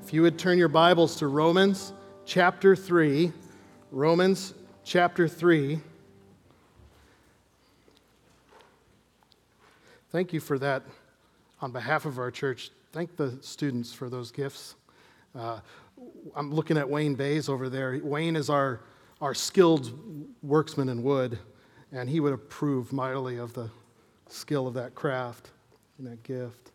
If you would turn your Bibles to Romans chapter 3. Romans chapter 3. Thank you for that on behalf of our church. Thank the students for those gifts. I'm looking at Wayne Bays over there. Wayne is our skilled worksman in wood, and he would approve mightily of the skill of that craft and that gift.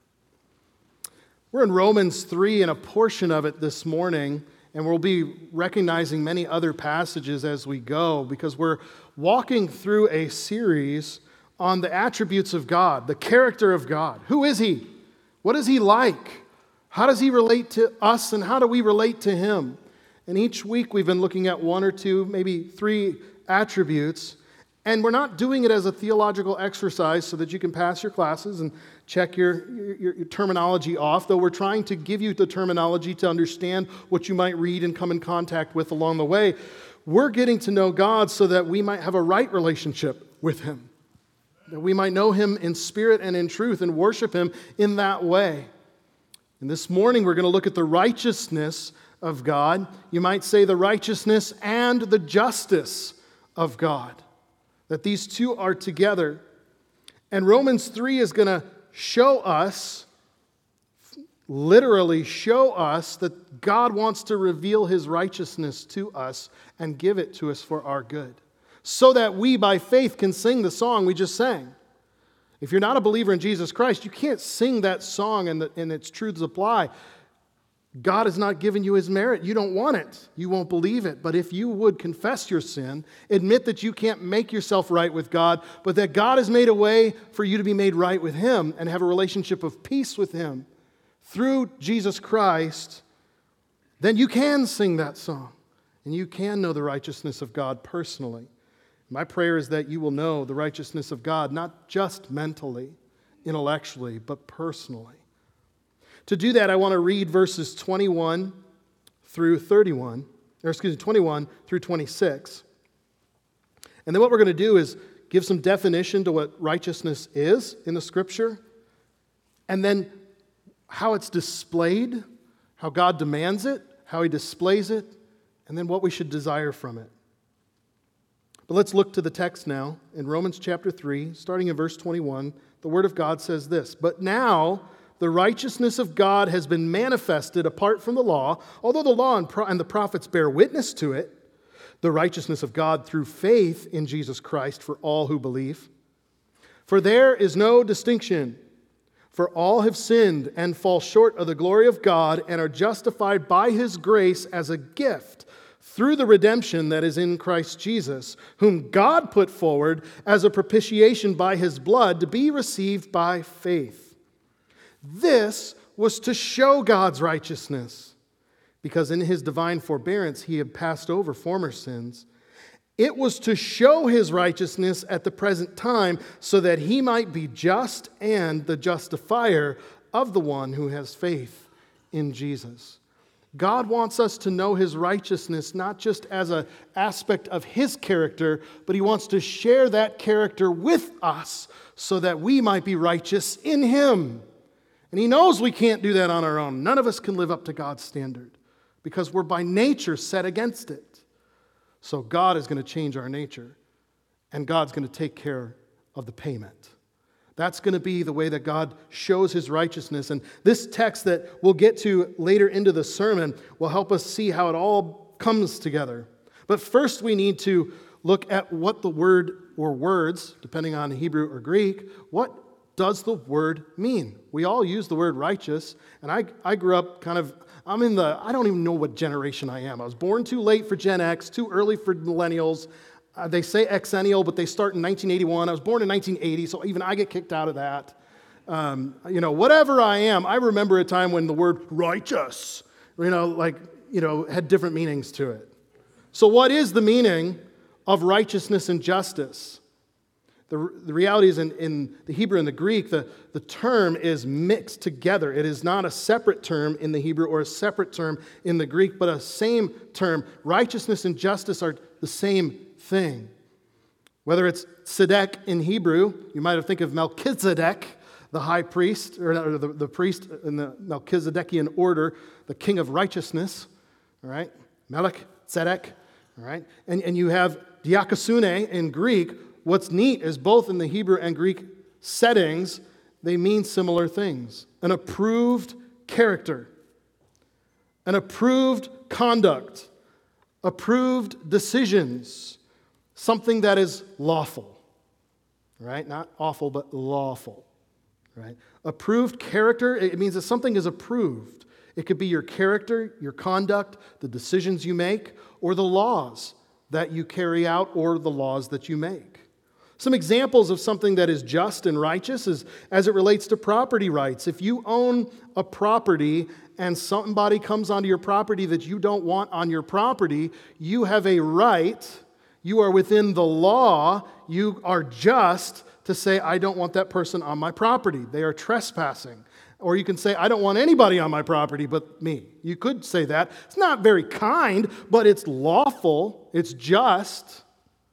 We're in Romans 3 and a portion of it this morning, and we'll be recognizing many other passages as we go because we're walking through a series on the attributes of God, the character of God. Who is He? What is He like? How does He relate to us, and how do we relate to Him? And each week we've been looking at one or two, maybe three attributes, and we're not doing it as a theological exercise so that you can pass your classes and check your terminology off, though we're trying to give you the terminology to understand what you might read and come in contact with along the way. We're getting to know God so that we might have a right relationship with Him, that we might know Him in spirit and in truth and worship Him in that way. And this morning we're going to look at the righteousness of God. You might say the righteousness and the justice of God, that these two are together. And Romans 3 is going to show us, literally show us, that God wants to reveal His righteousness to us and give it to us for our good, so that we by faith can sing the song we just sang. If you're not a believer in Jesus Christ, you can't sing that song and its truths apply. God has not given you His merit. You don't want it. You won't believe it. But if you would confess your sin, admit that you can't make yourself right with God, but that God has made a way for you to be made right with Him and have a relationship of peace with Him through Jesus Christ, then you can sing that song and you can know the righteousness of God personally. My prayer is that you will know the righteousness of God, not just mentally, intellectually, but personally. To do that, I want to read verses 21 through 21 through 26. And then what we're going to do is give some definition to what righteousness is in the Scripture, and then how it's displayed, how God demands it, how He displays it, and then what we should desire from it. But let's look to the text now in Romans chapter 3, starting in verse 21. The Word of God says this: "But now the righteousness of God has been manifested apart from the law, although the law and the prophets bear witness to it, the righteousness of God through faith in Jesus Christ for all who believe. For there is no distinction, for all have sinned and fall short of the glory of God and are justified by His grace as a gift through the redemption that is in Christ Jesus, whom God put forward as a propitiation by His blood to be received by faith. This was to show God's righteousness, because in His divine forbearance He had passed over former sins. It was to show His righteousness at the present time, so that He might be just and the justifier of the one who has faith in Jesus." God wants us to know His righteousness not just as an aspect of His character, but He wants to share that character with us so that we might be righteous in Him. And He knows we can't do that on our own. None of us can live up to God's standard because we're by nature set against it. So God is going to change our nature, and God's going to take care of the payment. That's going to be the way that God shows His righteousness. And this text that we'll get to later into the sermon will help us see how it all comes together. But first we need to look at what the word or words, depending on Hebrew or Greek, what does the word mean? We all use the word righteous, and I grew up I don't even know what generation I am. I was born too late for Gen X, too early for millennials. They say Xennial, but they start in 1981. I was born in 1980, so even I get kicked out of that. Whatever I am, I remember a time when the word righteous, had different meanings to it. So what is the meaning of righteousness and justice? The reality is in the Hebrew and the Greek, the term is mixed together. It is not a separate term in the Hebrew or a separate term in the Greek, but a same term. Righteousness and justice are the same thing. Whether it's tzedek in Hebrew, you might have think of Melchizedek, the high priest, or the priest in the Melchizedekian order, the king of righteousness, all right? Melchizedek, all right? And you have diakosune in Greek. What's neat is both in the Hebrew and Greek settings, they mean similar things. An approved character, an approved conduct, approved decisions, something that is lawful, right? Not awful, but lawful, right? Approved character, it means that something is approved. It could be your character, your conduct, the decisions you make, or the laws that you carry out, or the laws that you make. Some examples of something that is just and righteous is as it relates to property rights. If you own a property and somebody comes onto your property that you don't want on your property, you have a right, you are within the law, you are just to say, I don't want that person on my property. They are trespassing. Or you can say, I don't want anybody on my property but me. You could say that. It's not very kind, but it's lawful, it's just.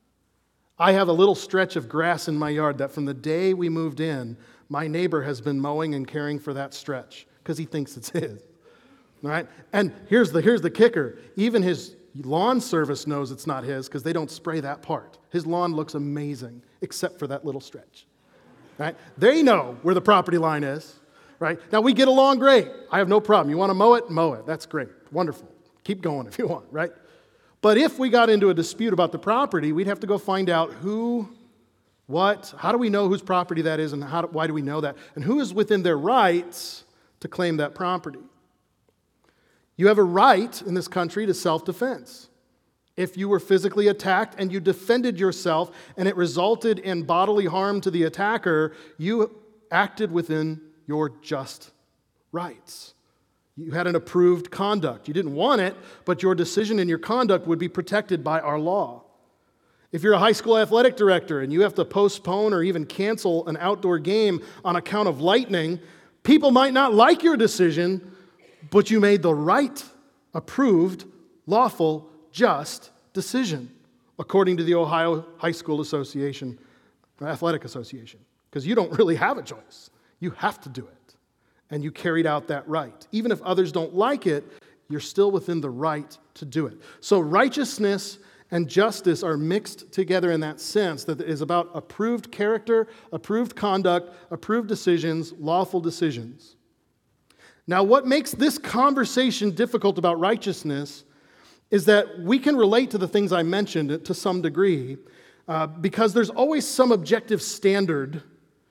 I have a little stretch of grass in my yard that from the day we moved in, my neighbor has been mowing and caring for that stretch because he thinks it's his. All right? And here's the kicker. Even his lawn service knows it's not his because they don't spray that part. His lawn looks amazing except for that little stretch. Right? They know where the property line is. Right? Now, we get along great. I have no problem. You want to mow it? Mow it. That's great. Wonderful. Keep going if you want, right? But if we got into a dispute about the property, we'd have to go find out who, what, how do we know whose property that is, and why do we know that? And who is within their rights to claim that property? You have a right in this country to self-defense. If you were physically attacked and you defended yourself and it resulted in bodily harm to the attacker, you acted within your just rights. You had an approved conduct. You didn't want it, but your decision and your conduct would be protected by our law. If you're a high school athletic director and you have to postpone or even cancel an outdoor game on account of lightning, people might not like your decision, but you made the right, approved, lawful, just decision, according to the Ohio High School Association, Athletic Association, because you don't really have a choice. You have to do it. And you carried out that right. Even if others don't like it, you're still within the right to do it. So righteousness and justice are mixed together in that sense, that it is about approved character, approved conduct, approved decisions, lawful decisions. Now, what makes this conversation difficult about righteousness is that we can relate to the things I mentioned to some degree because there's always some objective standard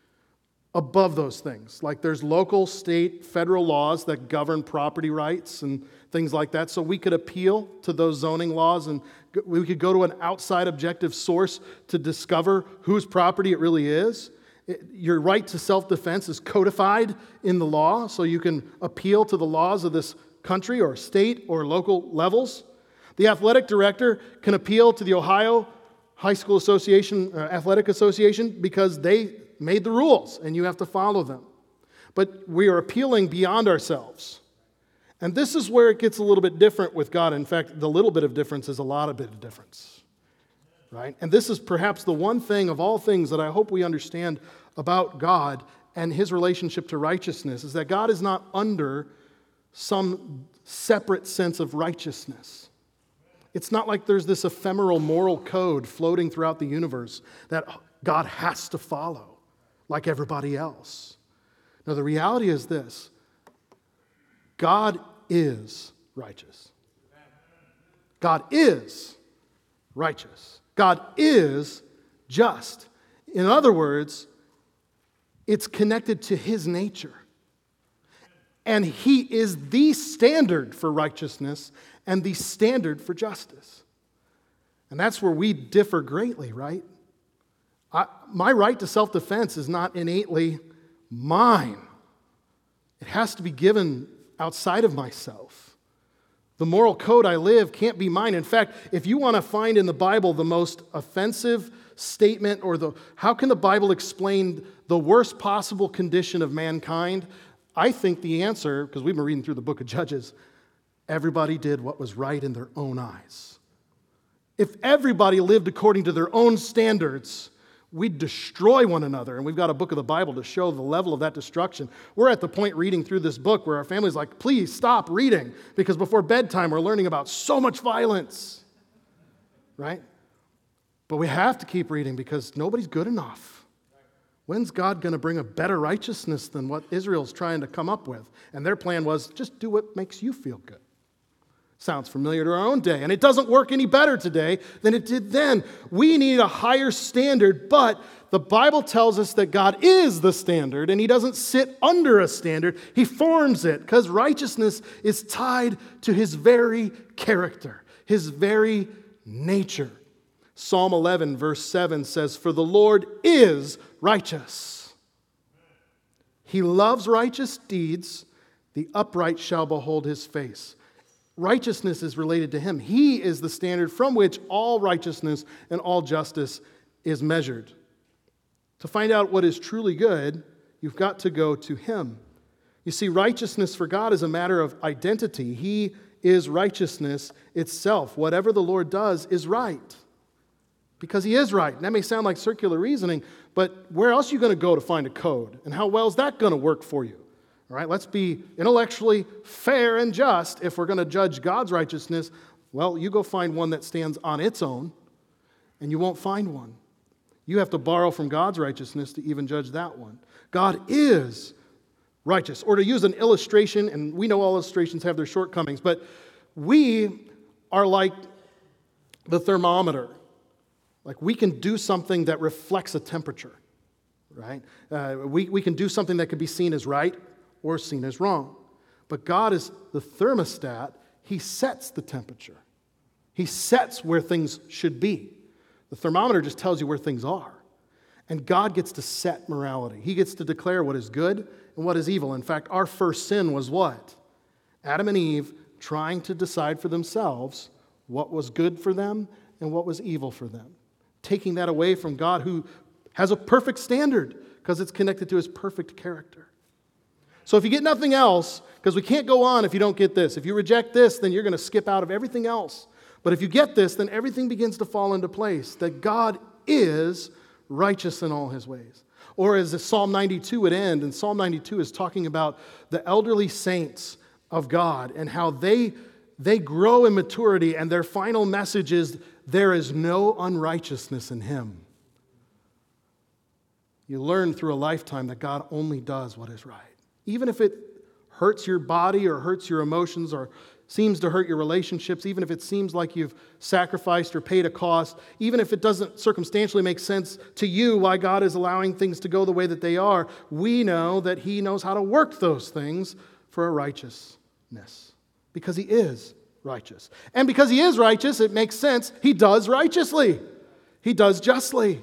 above those things. Like there's local, state, federal laws that govern property rights and things like that. So we could appeal to those zoning laws and we could go to an outside objective source to discover whose property it really is. Your right to self-defense is codified in the law, so you can appeal to the laws of this country or state or local levels. The athletic director can appeal to the Ohio High School Association, Athletic Association, because they made the rules, and you have to follow them. But we are appealing beyond ourselves. And this is where it gets a little bit different with God. In fact, the little bit of difference is a lot of bit of difference. Right? And this is perhaps the one thing of all things that I hope we understand about God and His relationship to righteousness, is that God is not under some separate sense of righteousness. It's not like there's this ephemeral moral code floating throughout the universe that God has to follow like everybody else. No, the reality is this: God is righteous. God is righteous. God is just. In other words, it's connected to His nature. And He is the standard for righteousness and the standard for justice. And that's where we differ greatly, right? My right to self-defense is not innately mine. It has to be given outside of myself. The moral code I live can't be mine. In fact, if you want to find in the Bible the most offensive statement or how can the Bible explain the worst possible condition of mankind, I think the answer, because we've been reading through the book of Judges, everybody did what was right in their own eyes. If everybody lived according to their own standards, we'd destroy one another. And we've got a book of the Bible to show the level of that destruction. We're at the point reading through this book where our family's like, please stop reading, because before bedtime we're learning about so much violence, right? But we have to keep reading because nobody's good enough. When's God going to bring a better righteousness than what Israel's trying to come up with? And their plan was, just do what makes you feel good. Sounds familiar to our own day, and it doesn't work any better today than it did then. We need a higher standard, but the Bible tells us that God is the standard, and He doesn't sit under a standard. He forms it, because righteousness is tied to His very character, His very nature. Psalm 11, verse 7 says, "For the Lord is righteous. He loves righteous deeds. The upright shall behold His face." Righteousness is related to Him. He is the standard from which all righteousness and all justice is measured. To find out what is truly good, you've got to go to Him. You see, righteousness for God is a matter of identity. He is righteousness itself. Whatever the Lord does is right, because He is right. And that may sound like circular reasoning, but where else are you going to go to find a code? And how well is that going to work for you? All right, let's be intellectually fair and just. If we're going to judge God's righteousness, well, you go find one that stands on its own, and you won't find one. You have to borrow from God's righteousness to even judge that one. God is righteous. Or to use an illustration, and we know all illustrations have their shortcomings, but we are like the thermometer. Like, we can do something that reflects a temperature, right? We can do something that could be seen as right or seen as wrong. But God is the thermostat. He sets the temperature. He sets where things should be. The thermometer just tells you where things are. And God gets to set morality. He gets to declare what is good and what is evil. In fact, our first sin was what? Adam and Eve trying to decide for themselves what was good for them and what was evil for them. Taking that away from God, who has a perfect standard because it's connected to His perfect character. So if you get nothing else, because we can't go on if you don't get this. If you reject this, then you're going to skip out of everything else. But if you get this, then everything begins to fall into place, that God is righteous in all His ways. Or as Psalm 92 would end, and Psalm 92 is talking about the elderly saints of God and how they grow in maturity, and their final message is, there is no unrighteousness in Him. You learn through a lifetime that God only does what is right. Even if it hurts your body or hurts your emotions or seems to hurt your relationships, even if it seems like you've sacrificed or paid a cost, even if it doesn't circumstantially make sense to you why God is allowing things to go the way that they are, we know that He knows how to work those things for a righteousness, because He is righteous. And because He is righteous, it makes sense, He does righteously. He does justly.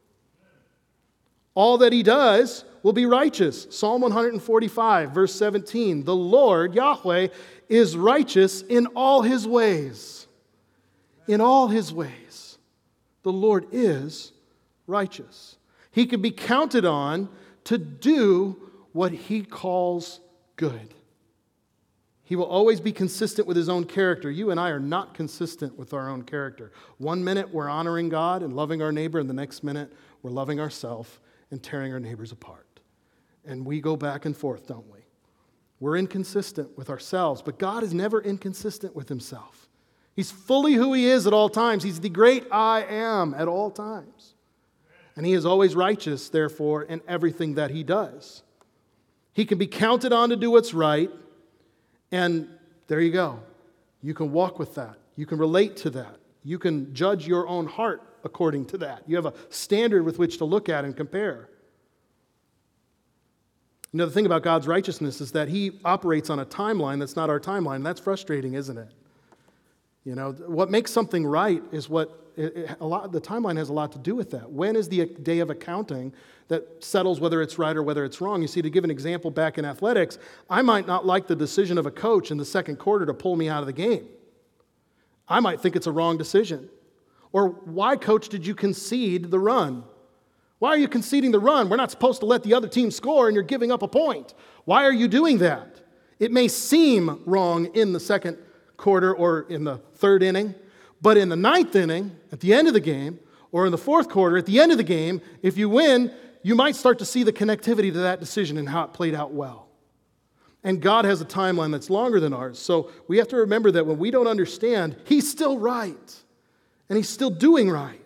All that He does will be righteous. Psalm 145, verse 17, the Lord, Yahweh, is righteous in all His ways. In all His ways. The Lord is righteous. He can be counted on to do what He calls good. He will always be consistent with His own character. You and I are not consistent with our own character. One minute we're honoring God and loving our neighbor, and the next minute we're loving ourselves and tearing our neighbors apart. And we go back and forth, don't we? We're inconsistent with ourselves, but God is never inconsistent with Himself. He's fully who He is at all times. He's the great I am at all times. And He is always righteous, therefore, in everything that He does. He can be counted on to do what's right, and there you go. You can walk with that. You can relate to that. You can judge your own heart according to that. You have a standard with which to look at and compare. You know, the thing about God's righteousness is that He operates on a timeline that's not our timeline. That's frustrating, isn't it? You know, what makes something right is the timeline has a lot to do with that. When is the day of accounting that settles whether it's right or whether it's wrong? You see, to give an example back in athletics, I might not like the decision of a coach in the second quarter to pull me out of the game. I might think it's a wrong decision. Or why, coach, did you concede the run? Why are you conceding the run? We're not supposed to let the other team score and you're giving up a point. Why are you doing that? It may seem wrong in the second quarter or in the third inning, but in the ninth inning, at the end of the game, Or in the fourth quarter, at the end of the game, if you win, you might start to see the connectivity to that decision and how it played out well. And God has a timeline that's longer than ours. So we have to remember that when we don't understand, He's still right. And He's still doing right.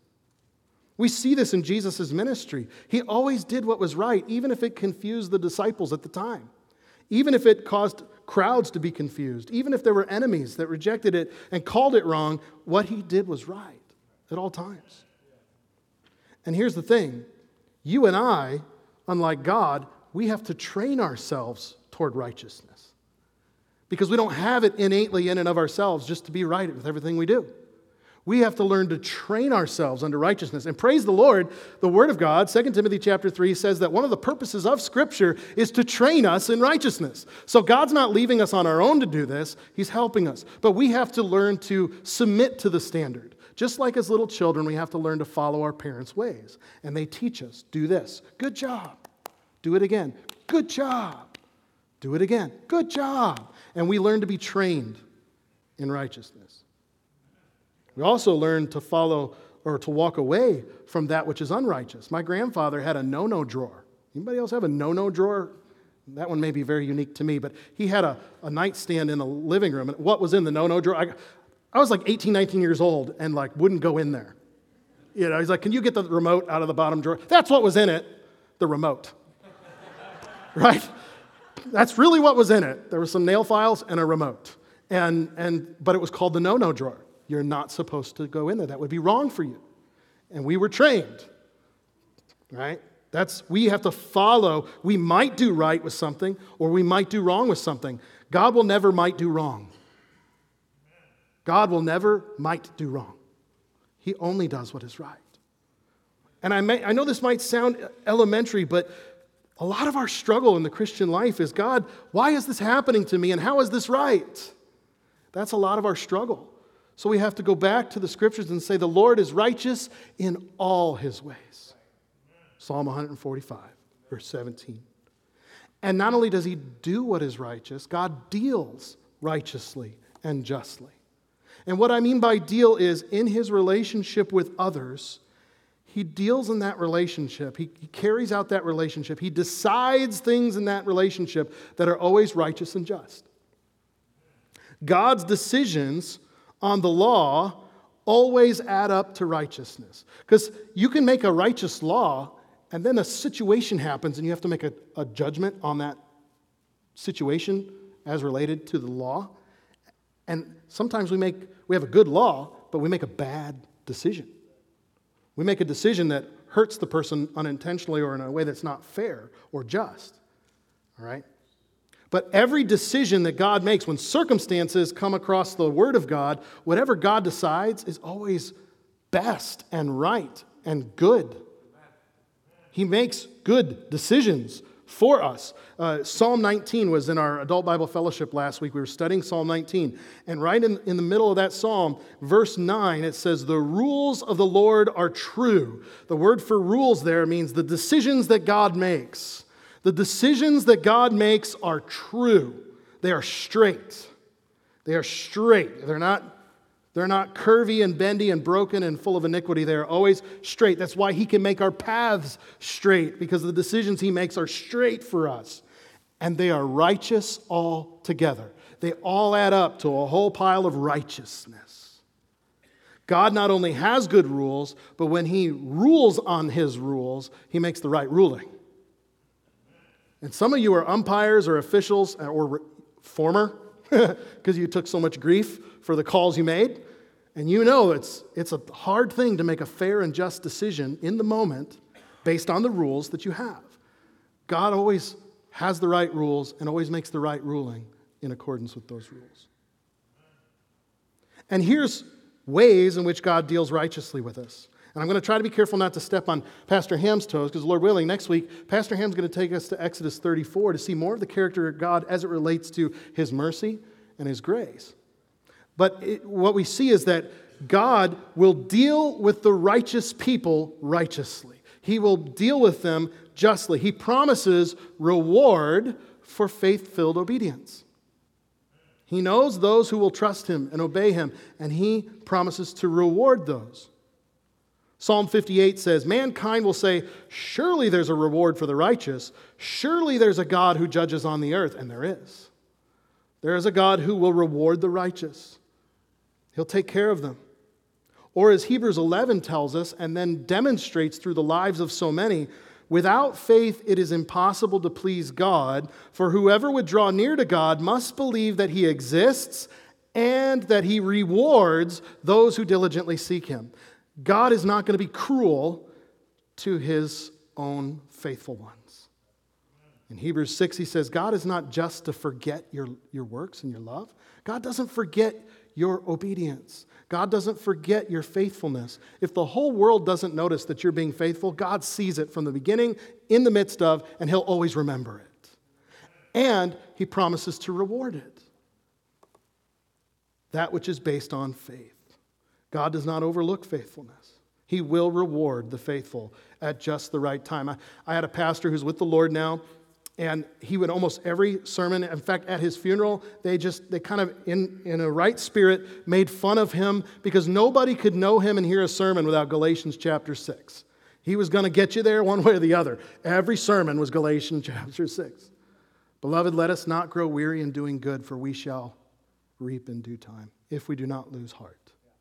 We see this in Jesus' ministry. He always did what was right, even if it confused the disciples at the time. Even if it caused crowds to be confused. Even if there were enemies that rejected it and called it wrong, what He did was right at all times. And here's the thing. You and I, unlike God, we have to train ourselves toward righteousness. Because we don't have it innately in and of ourselves just to be right with everything we do. We have to learn to train ourselves unto righteousness. And praise the Lord, the Word of God, 2 Timothy chapter 3 says that one of the purposes of Scripture is to train us in righteousness. So God's not leaving us on our own to do this. He's helping us. But we have to learn to submit to the standard. Just like as little children, we have to learn to follow our parents' ways. And they teach us, do this. Good job. Do it again. Good job. Do it again. Good job. And we learn to be trained in righteousness. We also learn to follow or to walk away from that which is unrighteous. My grandfather had a no-no drawer. Anybody else have a no-no drawer? That one may be very unique to me, but he had a nightstand in the living room. And what was in the no-no drawer? I was like 18, 19 years old and like wouldn't go in there. You know, he's like, can you get the remote out of the bottom drawer? That's what was in it, the remote. Right? That's really what was in it. There were some nail files and a remote. But it was called the no-no drawer. You're not supposed to go in there. That would be wrong for you. And we were trained, right? We have to follow. We might do right with something, or we might do wrong with something. God will never might do wrong. God will never might do wrong. He only does what is right. And I know this might sound elementary, but a lot of our struggle in the Christian life is, God, why is this happening to me, and how is this right? That's a lot of our struggle. So we have to go back to the Scriptures and say, the Lord is righteous in all His ways. Psalm 145, verse 17. And not only does He do what is righteous, God deals righteously and justly. And what I mean by deal is, in His relationship with others, He deals in that relationship. He carries out that relationship. He decides things in that relationship that are always righteous and just. God's decisions on the law always add up to righteousness. Because you can make a righteous law, and then a situation happens, and you have to make a judgment on that situation as related to the law. And sometimes we have a good law, but we make a bad decision. We make a decision that hurts the person unintentionally or in a way that's not fair or just. All right? But every decision that God makes, when circumstances come across the Word of God, whatever God decides is always best and right and good. He makes good decisions for us. Psalm 19 was in our Adult Bible Fellowship last week. We were studying Psalm 19. And right in the middle of that psalm, verse 9, it says, the rules of the Lord are true. The word for rules there means the decisions that God makes. The decisions that God makes are true. They are straight. They are straight. They're not curvy and bendy and broken and full of iniquity. They are always straight. That's why He can make our paths straight, because the decisions He makes are straight for us. And they are righteous all together. They all add up to a whole pile of righteousness. God not only has good rules, but when He rules on His rules, He makes the right ruling. And some of you are umpires or officials or former because you took so much grief for the calls you made. And you know it's a hard thing to make a fair and just decision in the moment based on the rules that you have. God always has the right rules and always makes the right ruling in accordance with those rules. And here's ways in which God deals righteously with us. And I'm going to try to be careful not to step on Pastor Ham's toes, because Lord willing, next week, Pastor Ham's going to take us to Exodus 34 to see more of the character of God as it relates to His mercy and His grace. But what we see is that God will deal with the righteous people righteously. He will deal with them justly. He promises reward for faith-filled obedience. He knows those who will trust Him and obey Him, and He promises to reward those. Psalm 58 says, mankind will say, surely there's a reward for the righteous. Surely there's a God who judges on the earth. And there is. There is a God who will reward the righteous. He'll take care of them. Or as Hebrews 11 tells us, and then demonstrates through the lives of so many, without faith it is impossible to please God, for whoever would draw near to God must believe that He exists and that He rewards those who diligently seek Him. God is not going to be cruel to His own faithful ones. In Hebrews 6, he says, God is not just to forget your works and your love. God doesn't forget your obedience. God doesn't forget your faithfulness. If the whole world doesn't notice that you're being faithful, God sees it from the beginning, in the midst of, and He'll always remember it. And He promises to reward it. That which is based on faith. God does not overlook faithfulness. He will reward the faithful at just the right time. I had a pastor who's with the Lord now, and he would almost every sermon, in fact, at his funeral, they kind of, in a right spirit, made fun of him because nobody could know him and hear a sermon without Galatians chapter 6. He was going to get you there one way or the other. Every sermon was Galatians chapter 6. Beloved, let us not grow weary in doing good, for we shall reap in due time, if we do not lose heart.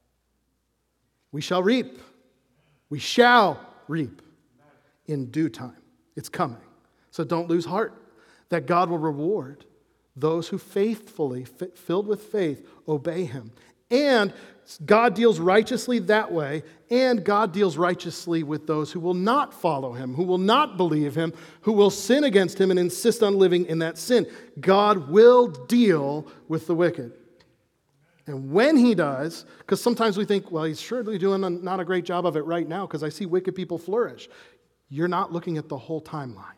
We shall reap. We shall reap in due time. It's coming. So don't lose heart that God will reward those who faithfully, filled with faith, obey Him. And God deals righteously that way, and God deals righteously with those who will not follow Him, who will not believe Him, who will sin against Him and insist on living in that sin. God will deal with the wicked. And when He does, because sometimes we think, well, He's surely doing not a great job of it right now because I see wicked people flourish. You're not looking at the whole timeline.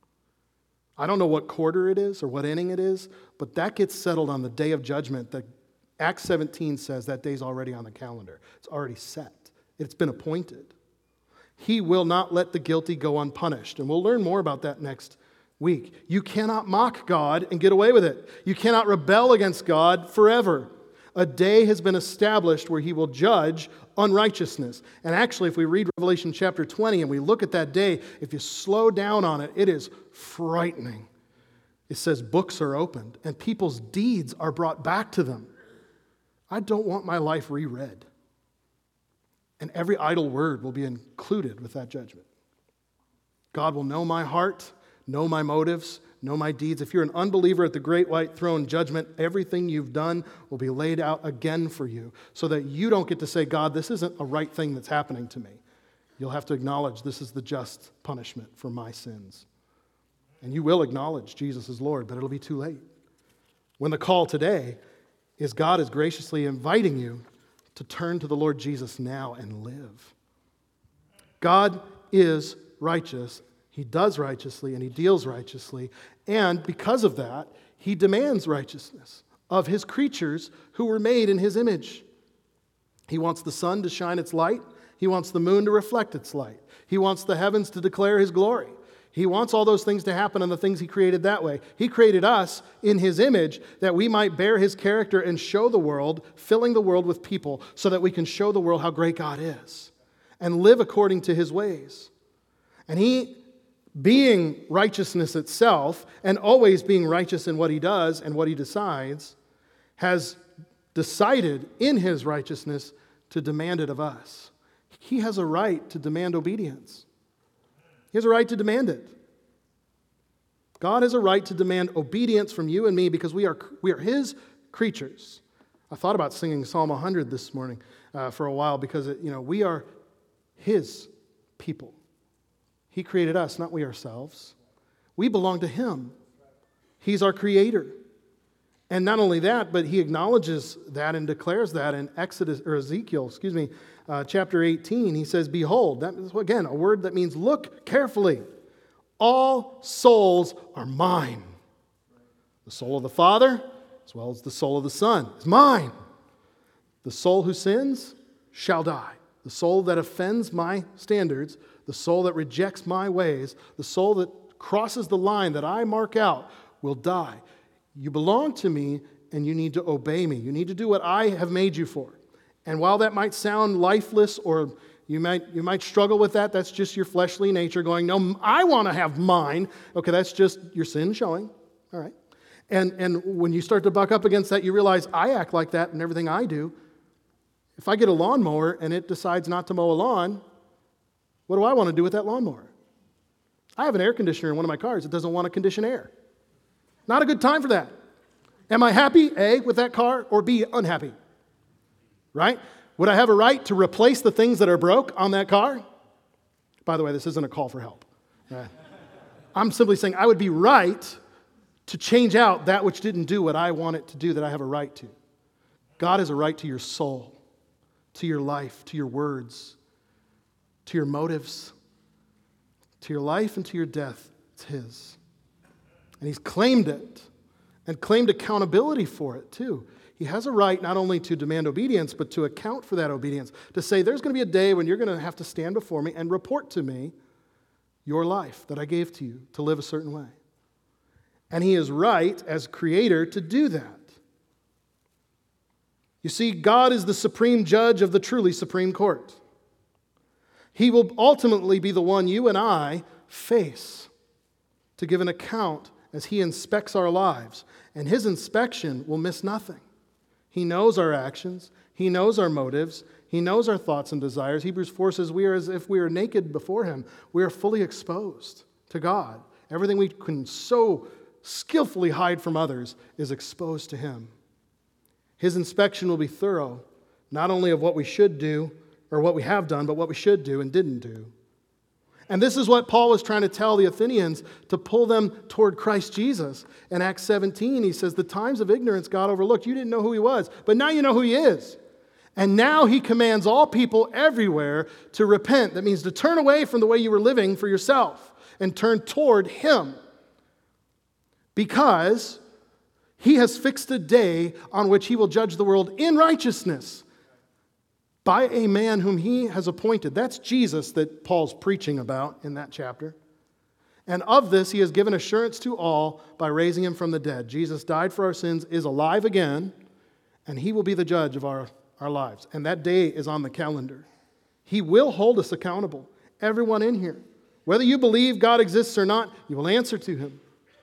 I don't know what quarter it is or what inning it is, but that gets settled on the day of judgment. That Acts 17 says that day's already on the calendar. It's already set. It's been appointed. He will not let the guilty go unpunished. And we'll learn more about that next week. You cannot mock God and get away with it. You cannot rebel against God forever. A day has been established where He will judge unrighteousness. And actually, if we read Revelation chapter 20 and we look at that day, if you slow down on it, it is frightening. It says books are opened and people's deeds are brought back to them. I don't want my life reread. And every idle word will be included with that judgment. God will know my heart, know my motives, know my deeds. If you're an unbeliever at the great white throne judgment, everything you've done will be laid out again for you so that you don't get to say, God, this isn't a right thing that's happening to me. You'll have to acknowledge this is the just punishment for my sins. And you will acknowledge Jesus is Lord, but it'll be too late. When the call today is God is graciously inviting you to turn to the Lord Jesus now and live. God is righteous. He does righteously and He deals righteously. And because of that, He demands righteousness of His creatures who were made in His image. He wants the sun to shine its light. He wants the moon to reflect its light. He wants the heavens to declare His glory. He wants all those things to happen and the things He created that way. He created us in His image that we might bear His character and show the world, filling the world with people so that we can show the world how great God is and live according to His ways. And He, being righteousness itself and always being righteous in what He does and what He decides, has decided in His righteousness to demand it of us. He has a right to demand obedience. He has a right to demand it. God has a right to demand obedience from you and me because we are His creatures. I thought about singing Psalm 100 this morning for a while because we are His people. He created us, not we ourselves. We belong to Him. He's our creator. And not only that, but He acknowledges that and declares that in Ezekiel, chapter 18. He says, behold, that is, again, a word that means look carefully. All souls are mine. The soul of the Father, as well as the soul of the Son, is mine. The soul who sins shall die. The soul that offends my standards, the soul that rejects my ways, the soul that crosses the line that I mark out will die. You belong to me and you need to obey me. You need to do what I have made you for. And while that might sound lifeless or, You might struggle with that. That's just your fleshly nature going, no, I want to have mine. Okay, that's just your sin showing. All right. And when you start to buck up against that, you realize I act like that in everything I do. If I get a lawnmower and it decides not to mow a lawn, what do I want to do with that lawnmower? I have an air conditioner in one of my cars. It doesn't want to condition air. Not a good time for that. Am I happy, A, with that car, or B, unhappy? Right? Would I have a right to replace the things that are broke on that car? By the way, this isn't a call for help. I'm simply saying I would be right to change out that which didn't do what I want it to do, that I have a right to. God has a right to your soul, to your life, to your words, to your motives, to your life and to your death. It's His. And He's claimed it and claimed accountability for it too. He has a right not only to demand obedience, but to account for that obedience. To say, there's going to be a day when you're going to have to stand before me and report to me your life that I gave to you to live a certain way. And He is right as Creator to do that. You see, God is the supreme judge of the truly supreme court. He will ultimately be the one you and I face to give an account as He inspects our lives. And His inspection will miss nothing. He knows our actions. He knows our motives. He knows our thoughts and desires. Hebrews 4 says we are as if we are naked before Him. We are fully exposed to God. Everything we can so skillfully hide from others is exposed to Him. His inspection will be thorough, not only of what we should do or what we have done, but what we should do and didn't do. And this is what Paul was trying to tell the Athenians to pull them toward Christ Jesus. In Acts 17, he says, the times of ignorance God overlooked. You didn't know who He was, but now you know who He is. And now He commands all people everywhere to repent. That means to turn away from the way you were living for yourself and turn toward Him. Because He has fixed a day on which He will judge the world in righteousness by a man whom He has appointed. That's Jesus that Paul's preaching about in that chapter. And of this He has given assurance to all by raising Him from the dead. Jesus died for our sins, is alive again, and He will be the judge of our lives. And that day is on the calendar. He will hold us accountable, everyone in here. Whether you believe God exists or not, you will answer to Him.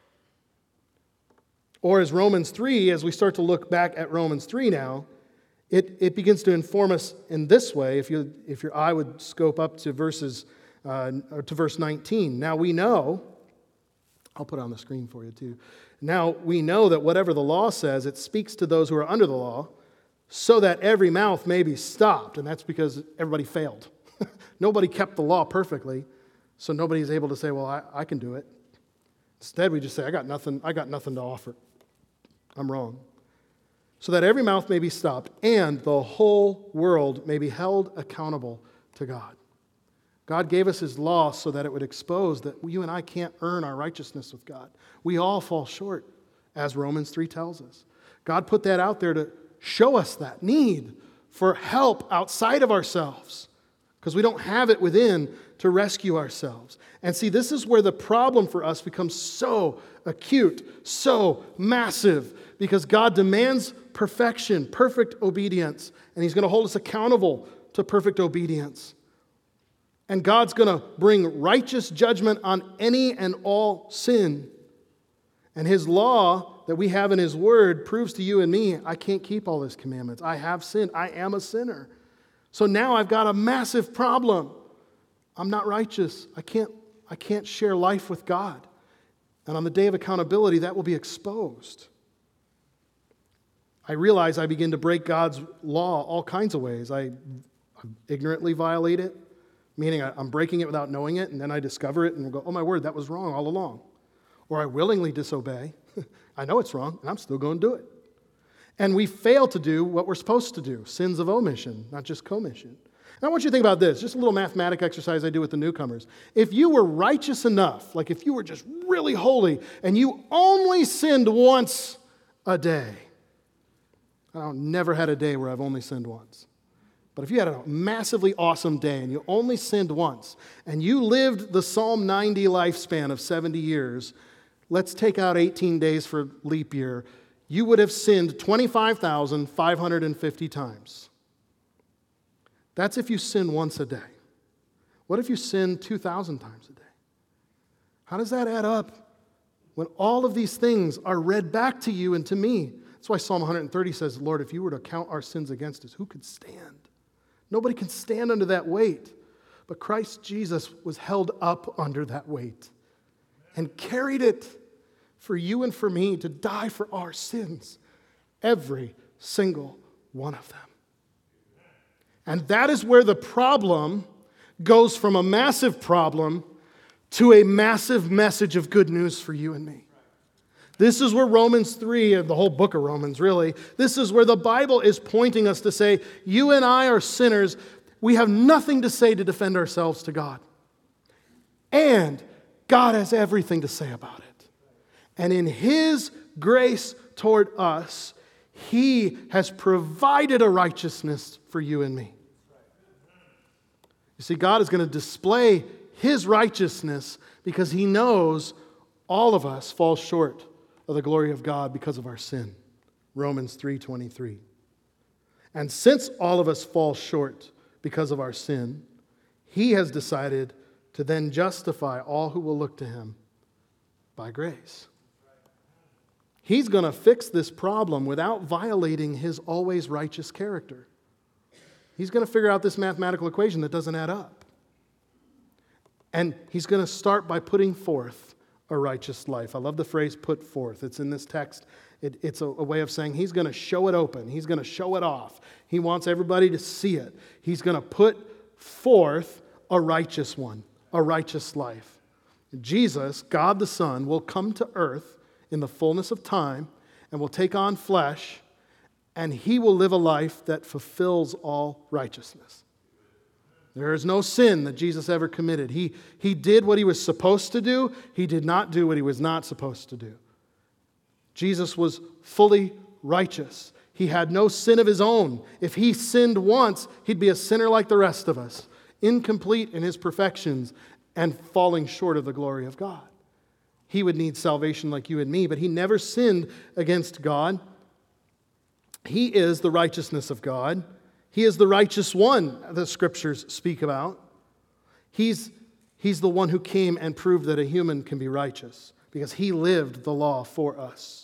Or as Romans 3, as we start to look back at Romans 3 now, it begins to inform us in this way, if your eye would scope up to verse 19. Now we know, I'll put it on the screen for you too. Now we know that whatever the law says, it speaks to those who are under the law, so that every mouth may be stopped. And that's because everybody failed. Nobody kept the law perfectly, so nobody's able to say, well, I can do it. Instead, we just say, I got nothing to offer. I'm wrong. So that every mouth may be stopped and the whole world may be held accountable to God. God gave us His law so that it would expose that you and I can't earn our righteousness with God. We all fall short, as Romans 3 tells us. God put that out there to show us that need for help outside of ourselves because we don't have it within to rescue ourselves. And see, this is where the problem for us becomes so acute, so massive, because God demands perfection, perfect obedience, and He's going to hold us accountable to perfect obedience. And God's going to bring righteous judgment on any and all sin. And His law that we have in His Word proves to you and me, I can't keep all His commandments. I have sinned. I am a sinner. So now I've got a massive problem. I'm not righteous. I can't share life with God. And on the day of accountability, that will be exposed. I realize I begin to break God's law all kinds of ways. I ignorantly violate it, meaning I'm breaking it without knowing it, and then I discover it and go, oh my word, that was wrong all along. Or I willingly disobey. I know it's wrong, and I'm still going to do it. And we fail to do what we're supposed to do, sins of omission, not just commission. And I want you to think about this, just a little mathematic exercise I do with the newcomers. If you were righteous enough, like if you were just really holy, and you only sinned once a day, I never had a day where I've only sinned once. But if you had a massively awesome day and you only sinned once, and you lived the Psalm 90 lifespan of 70 years, let's take out 18 days for leap year, you would have sinned 25,550 times. That's if you sin once a day. What if you sin 2,000 times a day? How does that add up when all of these things are read back to you and to me? That's why Psalm 130 says, Lord, if you were to count our sins against us, who could stand? Nobody can stand under that weight. But Christ Jesus was held up under that weight and carried it for you and for me to die for our sins. Every single one of them. And that is where the problem goes from a massive problem to a massive message of good news for you and me. This is where Romans 3, and the whole book of Romans really, this is where the Bible is pointing us to say, you and I are sinners. We have nothing to say to defend ourselves to God. And God has everything to say about it. And in His grace toward us, He has provided a righteousness for you and me. You see, God is going to display His righteousness because He knows all of us fall short of the glory of God because of our sin. Romans 3:23. And since all of us fall short because of our sin, He has decided to then justify all who will look to Him by grace. He's going to fix this problem without violating His always righteous character. He's going to figure out this mathematical equation that doesn't add up. And He's going to start by putting forth a righteous life. I love the phrase put forth. It's in this text. It's a way of saying He's going to show it open. He's going to show it off. He wants everybody to see it. He's going to put forth a righteous one, a righteous life. Jesus, God the Son, will come to earth in the fullness of time and will take on flesh, and He will live a life that fulfills all righteousness. There is no sin that Jesus ever committed. He did what He was supposed to do. He did not do what He was not supposed to do. Jesus was fully righteous. He had no sin of His own. If He sinned once, He'd be a sinner like the rest of us, incomplete in His perfections and falling short of the glory of God. He would need salvation like you and me, but He never sinned against God. He is the righteousness of God. He is the righteous one the Scriptures speak about. He's the one who came and proved that a human can be righteous because He lived the law for us.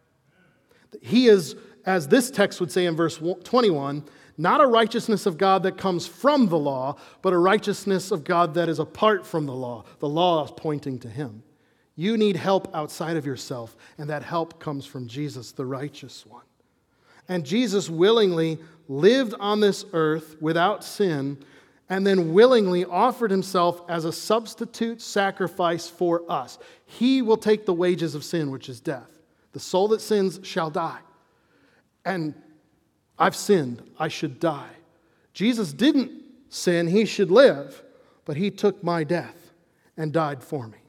He is, as this text would say in verse 21, not a righteousness of God that comes from the law, but a righteousness of God that is apart from the law. The law is pointing to Him. You need help outside of yourself, and that help comes from Jesus, the righteous one. And Jesus willingly lived on this earth without sin, and then willingly offered Himself as a substitute sacrifice for us. He will take the wages of sin, which is death. The soul that sins shall die. And I've sinned, I should die. Jesus didn't sin, He should live, but He took my death and died for me.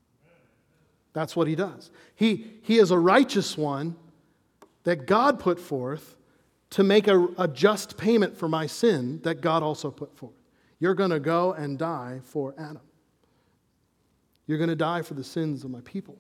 That's what He does. He is a righteous one that God put forth to make a just payment for my sin that God also put forth. You're going to go and die for Adam. You're going to die for the sins of my people.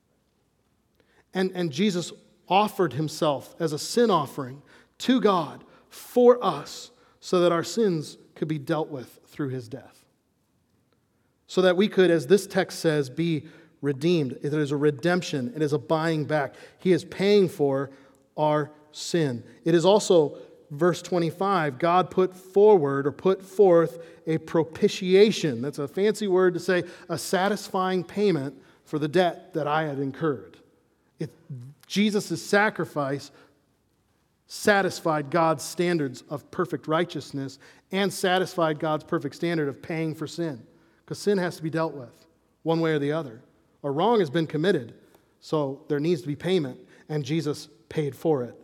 And Jesus offered Himself as a sin offering to God for us so that our sins could be dealt with through His death. So that we could, as this text says, be redeemed. It is a redemption. It is a buying back. He is paying for our sin. It is also, verse 25, God put forth a propitiation. That's a fancy word to say a satisfying payment for the debt that I had incurred. Jesus' sacrifice satisfied God's standards of perfect righteousness and satisfied God's perfect standard of paying for sin. Because sin has to be dealt with one way or the other. A wrong has been committed, so there needs to be payment, and Jesus paid for it.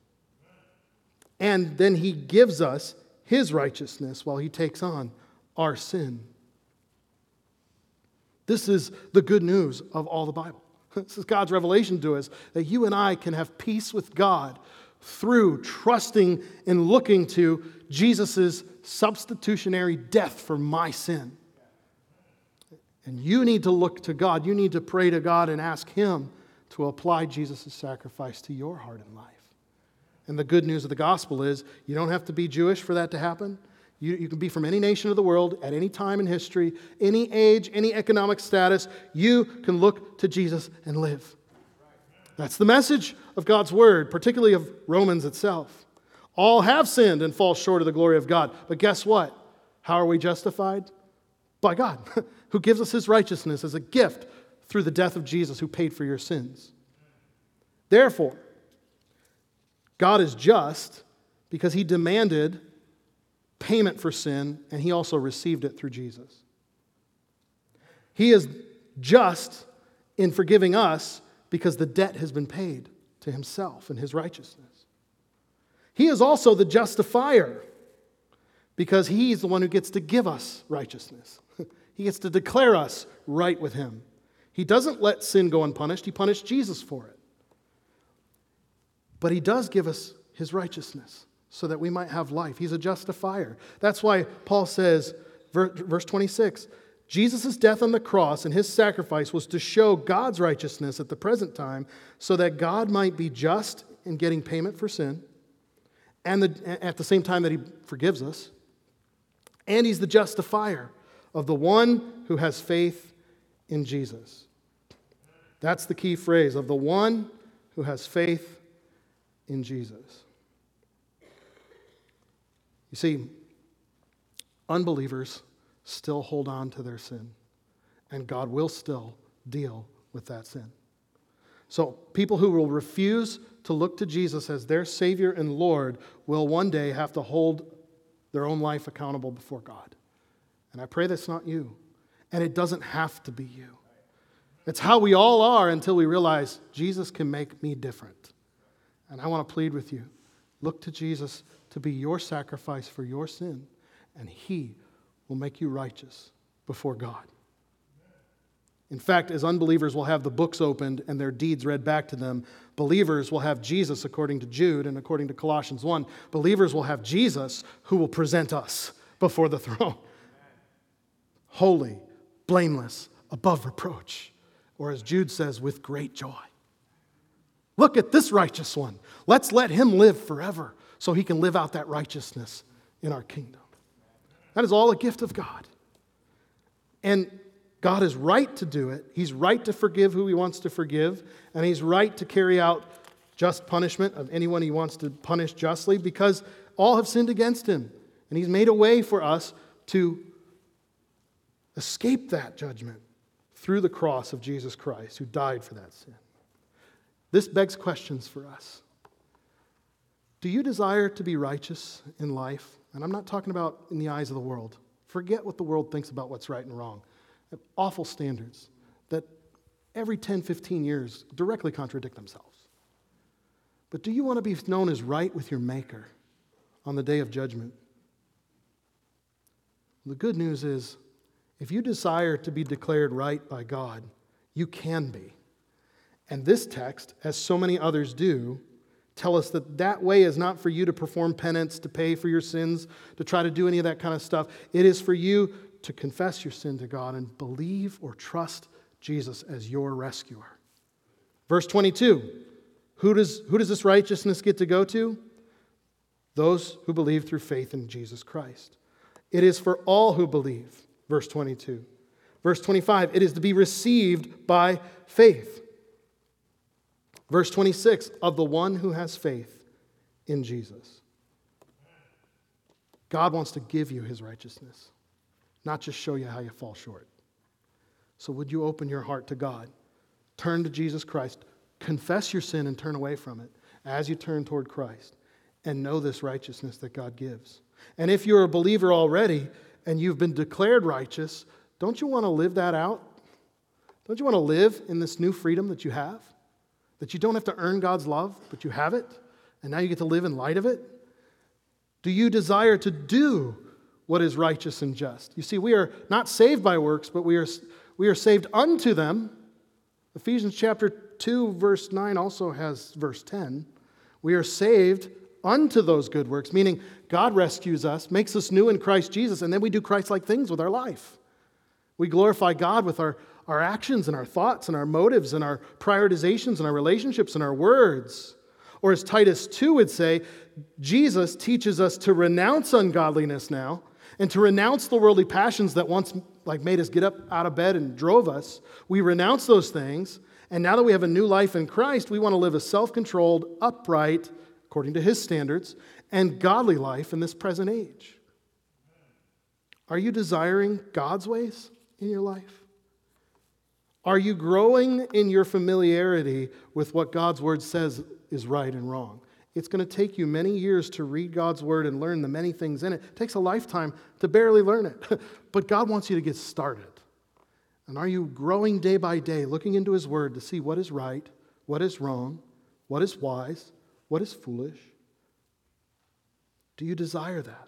And then He gives us His righteousness while He takes on our sin. This is the good news of all the Bible. This is God's revelation to us that you and I can have peace with God through trusting and looking to Jesus' substitutionary death for my sin. And you need to look to God. You need to pray to God and ask Him to apply Jesus' sacrifice to your heart and life. And the good news of the gospel is you don't have to be Jewish for that to happen. You can be from any nation of the world at any time in history, any age, any economic status. You can look to Jesus and live. That's the message of God's word, particularly of Romans itself. All have sinned and fall short of the glory of God. But guess what? How are we justified? By God, who gives us his righteousness as a gift through the death of Jesus, who paid for your sins. Therefore, God is just because he demanded payment for sin, and he also received it through Jesus. He is just in forgiving us because the debt has been paid to himself and his righteousness. He is also the justifier because he's the one who gets to give us righteousness. He gets to declare us right with him. He doesn't let sin go unpunished. He punished Jesus for it. But he does give us his righteousness so that we might have life. He's a justifier. That's why Paul says, verse 26, Jesus' death on the cross and his sacrifice was to show God's righteousness at the present time so that God might be just in getting payment for sin and at the same time that he forgives us. And he's the justifier of the one who has faith in Jesus. That's the key phrase, of the one who has faith in Jesus. You see, unbelievers still hold on to their sin, and God will still deal with that sin. So people who will refuse to look to Jesus as their Savior and Lord will one day have to hold their own life accountable before God. And I pray that's not you. And it doesn't have to be you. It's how we all are until we realize Jesus can make me different. And I want to plead with you. Look to Jesus to be your sacrifice for your sin, and he will make you righteous before God. In fact, as unbelievers will have the books opened and their deeds read back to them, believers will have Jesus, according to Jude and according to Colossians 1. Believers will have Jesus who will present us before the throne. Holy, blameless, above reproach. Or as Jude says, with great joy. Look at this righteous one. Let's let him live forever so he can live out that righteousness in our kingdom. That is all a gift of God. And God is right to do it. He's right to forgive who he wants to forgive. And he's right to carry out just punishment of anyone he wants to punish justly because all have sinned against him. And he's made a way for us to escape that judgment through the cross of Jesus Christ, who died for that sin. This begs questions for us. Do you desire to be righteous in life? And I'm not talking about in the eyes of the world. Forget what the world thinks about what's right and wrong. They have awful standards that every 10, 15 years directly contradict themselves. But do you want to be known as right with your Maker on the day of judgment? The good news is, if you desire to be declared right by God, you can be. And this text, as so many others do, tell us that that way is not for you to perform penance, to pay for your sins, to try to do any of that kind of stuff. It is for you to confess your sin to God and believe or trust Jesus as your rescuer. Verse 22, who does this righteousness get to go to? Those who believe through faith in Jesus Christ. It is for all who believe. Verse 22. Verse 25, it is to be received by faith. Verse 26, of the one who has faith in Jesus. God wants to give you his righteousness, not just show you how you fall short. So would you open your heart to God? Turn to Jesus Christ. Confess your sin and turn away from it as you turn toward Christ. And know this righteousness that God gives. And if you're a believer already and you've been declared righteous, don't you want to live that out? Don't you want to live in this new freedom that you have? That you don't have to earn God's love, but you have it, and now you get to live in light of it? Do you desire to do what is righteous and just? You see, we are not saved by works, but we are saved unto them. Ephesians chapter 2, verse 9 also has verse 10. We are saved unto those good works, meaning God rescues us, makes us new in Christ Jesus, and then we do Christ-like things with our life. We glorify God with our actions and our thoughts and our motives and our prioritizations and our relationships and our words. Or as Titus 2 would say, Jesus teaches us to renounce ungodliness now And to renounce the worldly passions that once made us get up out of bed and drove us, we renounce those things. And now that we have a new life in Christ, we want to live a self-controlled, upright, according to His standards, and godly life in this present age. Are you desiring God's ways in your life? Are you growing in your familiarity with what God's Word says is right and wrong? It's going to take you many years to read God's Word and learn the many things in it. It takes a lifetime to barely learn it. But God wants you to get started. And are you growing day by day, looking into His Word to see what is right, what is wrong, what is wise, what is foolish? Do you desire that?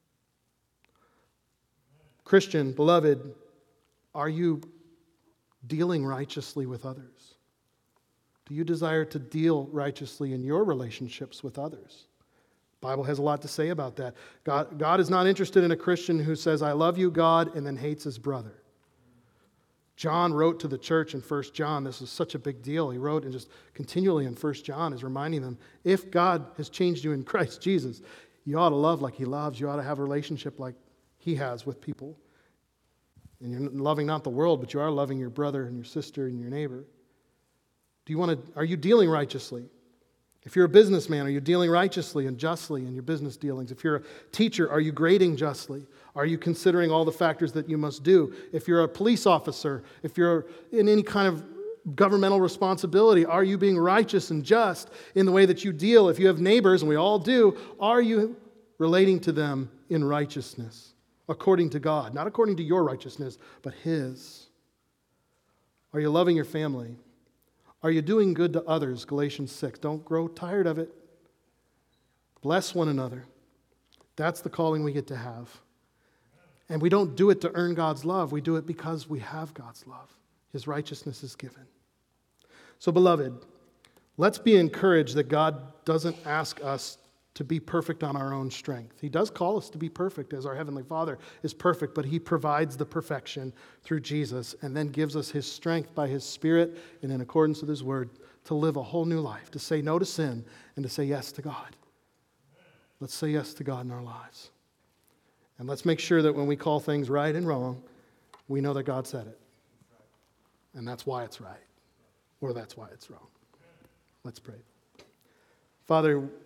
Christian, beloved, are you dealing righteously with others? Do you desire to deal righteously in your relationships with others? The Bible has a lot to say about that. God is not interested in a Christian who says, I love you, God, and then hates his brother. John wrote to the church in 1 John. This is such a big deal. He wrote, and just continually in 1 John is reminding them, if God has changed you in Christ Jesus, you ought to love like He loves. You ought to have a relationship like He has with people. And you're loving not the world, but you are loving your brother and your sister and your neighbor. Are you dealing righteously? If you're a businessman, are you dealing righteously and justly in your business dealings? If you're a teacher, are you grading justly? Are you considering all the factors that you must do? If you're a police officer, if you're in any kind of governmental responsibility, are you being righteous and just in the way that you deal? If you have neighbors, and we all do, are you relating to them in righteousness, according to God? Not according to your righteousness, but His. Are you loving your family? Are you doing good to others? Galatians 6. Don't grow tired of it. Bless one another. That's the calling we get to have. And we don't do it to earn God's love. We do it because we have God's love. His righteousness is given. So, beloved, let's be encouraged that God doesn't ask us to be perfect on our own strength. He does call us to be perfect as our Heavenly Father is perfect, but He provides the perfection through Jesus and then gives us His strength by His Spirit and in accordance with His Word to live a whole new life, to say no to sin and to say yes to God. Let's say yes to God in our lives. And let's make sure that when we call things right and wrong, we know that God said it. And that's why it's right, or that's why it's wrong. Let's pray. Father,